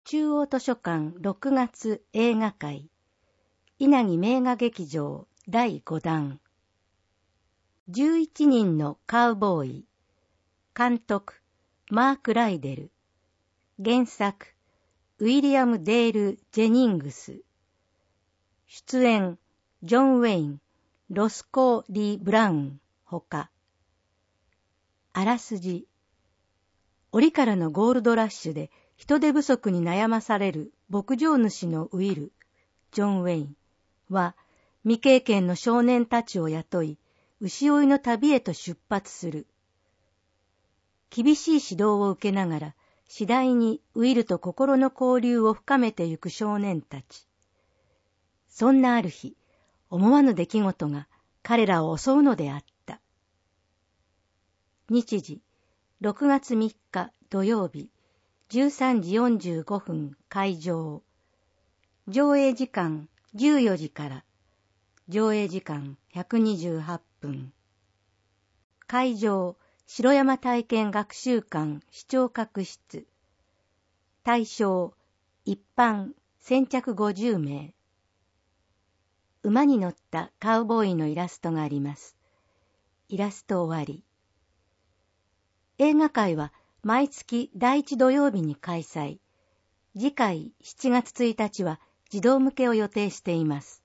中央図書館6月映画会稲城名画劇場第5弾11人のカウボーイ監督マーク・ライデル原作ウィリアム・デール・ジェニングス出演ジョン・ウェインロスコー・リー・ブラウンほかあらすじ折からのゴールドラッシュで人手不足に悩まされる牧場主のウィル、ジョン・ウェインは未経験の少年たちを雇い、牛追いの旅へと出発する。厳しい指導を受けながら、次第にウィルと心の交流を深めてゆく少年たち。そんなある日、思わぬ出来事が彼らを襲うのであった。日時、6月3日土曜日、13時45分開場。上映時間14時から。上映時間128分。会場、城山体験学習館視聴覚室。対象、一般先着50名。馬に乗ったカウボーイのイラストがあります。イラスト終わり。映画会は毎月第1土曜日に開催。次回7月1日は児童向けを予定しています。